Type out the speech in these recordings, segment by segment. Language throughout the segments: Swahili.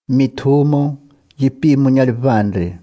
Mithumo yipimo nyalipandre.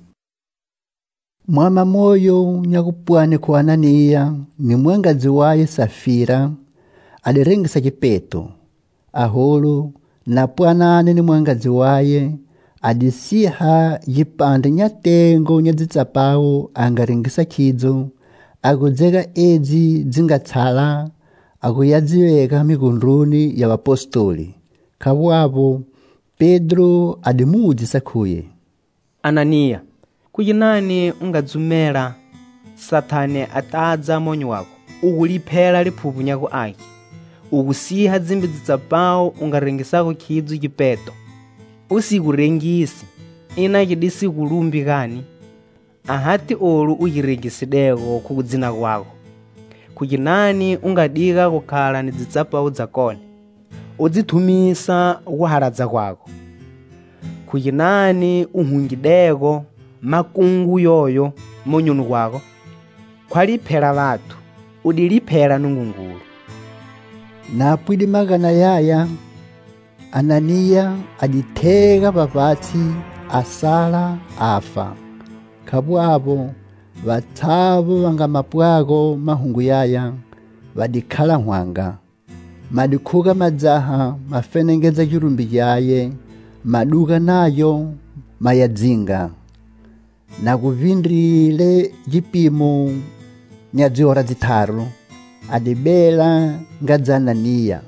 Mwama moyo nyakupwani ku Ananiya ni mwangazi waye Safira alirengisa chipeto. Ahulu na pwanane ni mwangazi waye adisiha yipande nyatengo nyadzitsapawo angarengisa khidzo akudzeka edzi dzingatsala akuyadziweka mikundruni ya apostoli. Kabwapo Pedro adimuudzisa khuye, Ananiya, kuyinani ungadzumela Satane atadza monyo wako ukuliphera liphupu nyako ake ukusiha dzimbi dzitsapawo ungarengisako khidzo chipeto usikurengisi ina chidisikulumbi kani ahati olu uyirengisideko kukudzina kwako kuyinani ungadika kukhala ni dzitsapawo dzakone udzithumisa kuhaladza kwako kuyinani uhungideko makungu yoyo monyunu kwako khwaliphera vathu udiliphera nungungulu. Napwidi magana yaya Ananiya aditheka papatsi asala afa. Kabwapo vatsavo vangamapwako mahungu yaya vadikhala nhwanga madikhuka madzaha mafenengedza chirumbi chaye maduka nayo mayadzinga na kuvindrile chipimo nyadziora dzitharu adibela ngadza Ananiya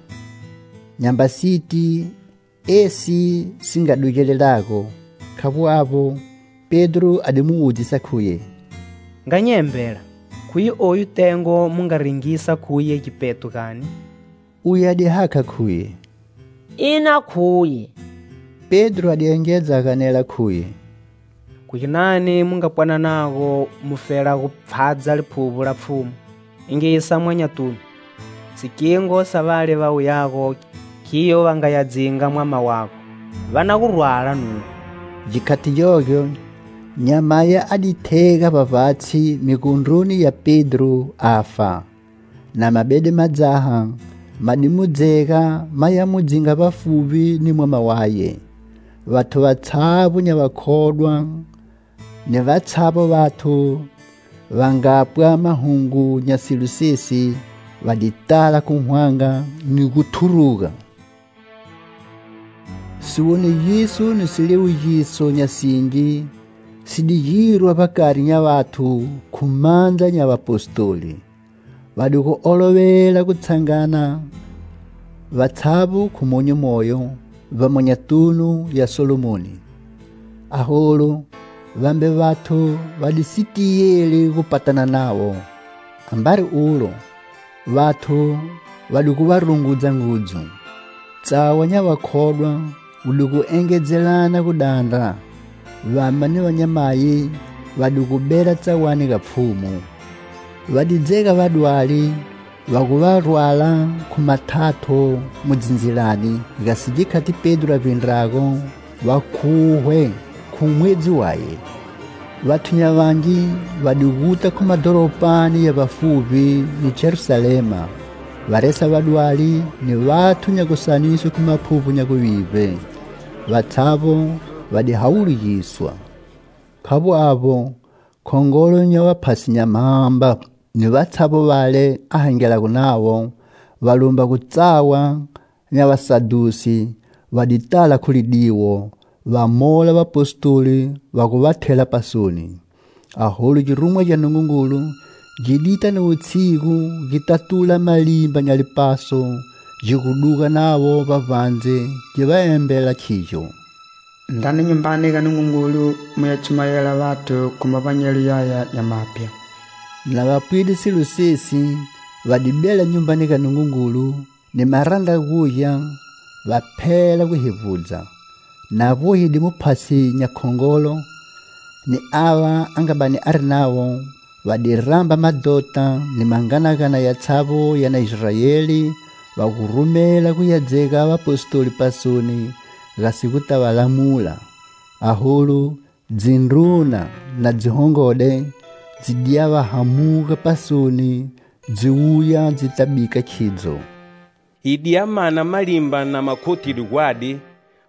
nyambasiti esi singadukelelako. Kabwapo Pedro adimuudzisa khuye, nganyembela khuyi oyu tengo mungaringisa khuye chipeto kani. Uye adihaka khuye, ina khuye. Pedro adiengedza akanela khuye, kuyinani mungapwana nako mufera kupfadza liphupu la pfumu ingisa mwanyatunu sikingo savale vawu yako khiyo vangayadzinga mwama wako vanakurwala nuku. Jikati jogyo nyamaya aditheka papatsi mikundruni ya Pedro afa na mabede madzaha madimudzeka mayamudzinga pafupi ni mwama waye. Vathu vatsavo nyavakhodwa ni vatsavo vathu vangapwa mahungu nyasilusesi vaditala kunhwanga ni kuthuruka. Siwoni yiso ni silewu yiso nyasinji sidiyirwa pakati nya vathu khumandza nya vapostoli vadiku olovela kutsangana vatsavo khumonyo moyo vamonyatunu ya Solomoni. Aholo vambe vathu vadisitiyele kupatana nawo ambari ulo vathu vadikuvarungudza ngudzu tsawa nya vakhodwa udikuengedzelana kudanda vamba ni vanyamayi vadikubela tsawani kapfumu vadidzeka vadwali vakuvarwala khumathatho mudzinzilani ikasijikhati Pedro apindrako vakhuhwe khumwedzi waye. Vathu nya vanji vadikuta khumadoropani ya vafupi ni Jerusalema varesa vadwali ni vathu nyakusaniso khumaphupu nyakuvive vatsavo vadihawuliyiswa. Kabwapo khongolo nya vaphasi nyamahamba ni vatsavo vale ahangelaku nawo valumba kutsawa nya vasadusi vaditala khulidiwo vamola vapostoli vakuvathela pasoni. Ahulu chirumwa cha Nungungulu jidita ni utsiku jitatula malimba nyalipaso jikuduka nawo vavanze jivaembela khicho. Ndani nyumbani ka Nungungulu muyachumayela vathu kumavanyelo yaya nyamapya. Na vapwidi silusesi vadibela nyumbani ka Nungungulu ni maranda kuya vaphela kuhivudza navo hidi muphasi nyakhongolo ni ava angabani ari nawo vadiramba madota ni manganakana ya tsavo ya na Israeli vakurumela kuyadzeka vapostoli pasoni gasikuta valamula. Ahulu dzindruna na dzihongode dzidiya vahamuka pasoni dziuya dzitabika khidzo. idiyamana malimba na makhoti ligwadi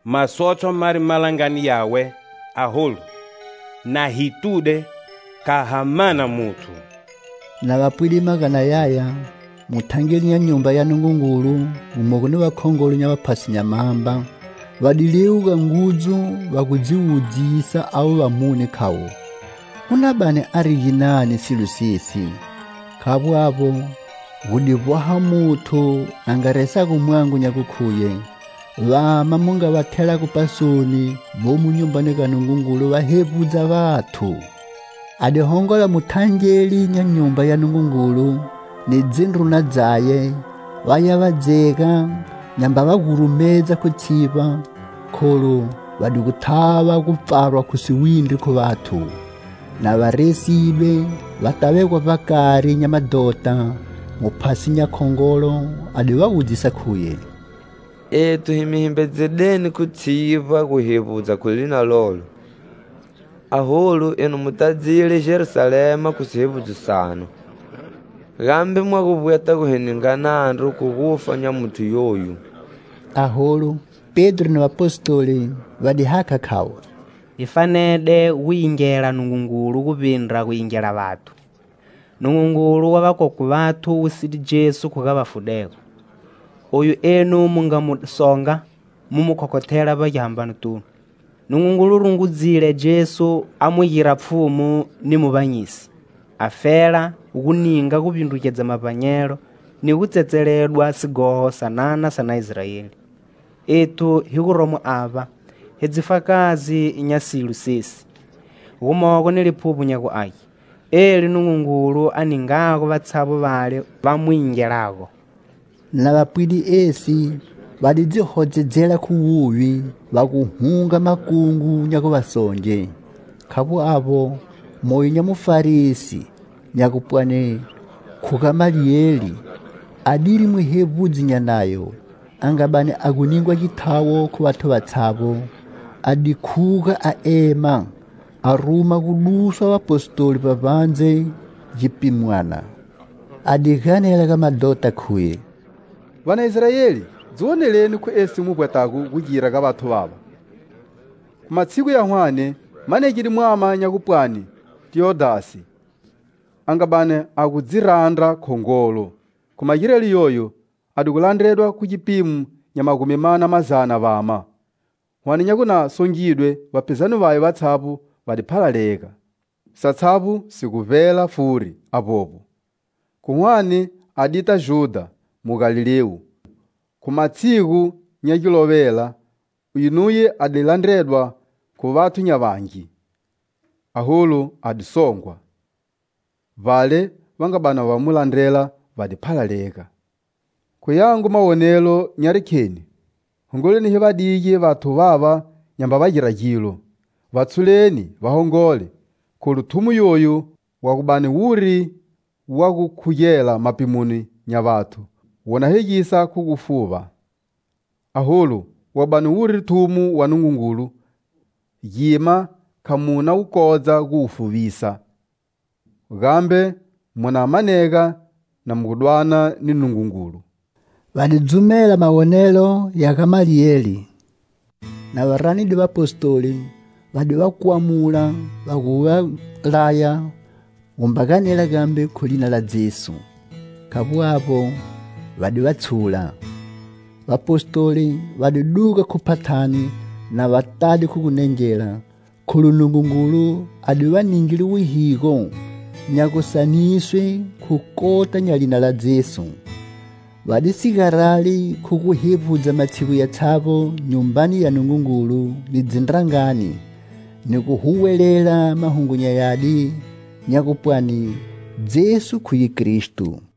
masotho mari malangani yawe ahulu na hitude kahamana mutu. Na vapwili magana yaya mutangeli nya nyumba ya Nungungulu umogone wakhongolo nya vaphasi nya mamba vadiliuga nguzu vakudziwudzisa avo vamune khawo unabane ariginani silu sisi khavo avo vudivwaha muthu angaresa kumwangu nya kukhuye vama munga vathela kupasoni vomu nyumbani ka Nungungulu vahevudza vathu adihongola muthangeli nya nyumba ya Nungungulu ni dzindruna dzaye vaya vadzeka nyamba vagurumedza kutsiva kholo vadi kuthava kupfarwa kusiwindri khu vathu na varesibe vatavekwa vakari nya madota muphasi nya khongolo adi vawudzisa khuye etu himihimbedzedeni kutsiva kuhevudza kulina lolo ahulu enu mutadzile Jerusalema kusihevudzisano gambe mwakuvweta kuheningana andru kukufa nya mutu yoyu. Ahulu Pedro na apostoli vadihaka khawo ifanede wingela Nungungulu kuvindra kuingela vathu. Nungungulu wavakoko vathu usidi Jesu kukavafudeko oyu enu munga musonga mumukhokothela vajambano tunu. Nungungulu rungudzile Jesu amuyira pfumu ni muvanyisi afela ukuninga kupindukedza mapanyelo ni kutsetseledwa sigoho sanana sana Israeli etu hikuromo ava hedzifakazi inyasilu sisi umoko niliphupu nyaku ai eli Nungungulu aningako vatsavo vale vamwingelako. Na vapwili esi vadidzihodzedzela kuwuvi vakuhunga makungu nyaku vasonje khavo avo moyo nya mufarisi nyakupwane khukamalieli adiri muhevudzi nyanayo angabane akuningwa chithawo khu vathu vatsavo adikhuka aema aruma kuduswa vapostoli pavanze jipimwana adiganela ka madota khuye vana Israeli dzioneleni khu esi mubwetaku kujira ka vathu vava matsiku ya hwane manekili mwama nyakupwani Teodasi angabane akudzirandra khongolo kumajireli yoyo adikulandredwa ku chipimu nya makumi mana mazana vama hwane nyakuna songidwe vapezani vayo vatsapu vadiphalaleka satsapu sikuvela furi apopo kuhwane adita Juda mu Galileu kumatsiku nyachilovela inuye adilandredwa ku vathu nyavanji ahulu adisongwa vale vangabana vamulandrela vadiphalaleka kuyangu mawonelo nyarikheni hongoleni hivadiki vathu vava nyamba vajira jilo vatsuleni vahongole khulu thumu yoyu wakubani wuri wakukhuyela mapimuni nya vathu wona hejisa kukufuva ahulu wabani wuri thumu wa Nungungulu yima khamuna ukodza kuufuvisa gambe muna maneka na mukudwana ni Nungungulu. Vadidzumela mawonelo ya Gamalieli na varanidi vapostoli vadivakuamula vakuvalaya umbakanela gambe khulina la Jesu khavu apo vadivatsula vapostoli vadiduka kuphathani na vatadi kukunenjela khulu Nungungulu adivaningili wihiko nyakusaniswe khukota nyalina la Jesu vadisikarali khukuhevudza matsiku ya tsavo nyumbani ya Nungungulu ni dzindrangani ni kuhuwelela mahungunya yadi nyakupwani Jesu khuyi Kristu.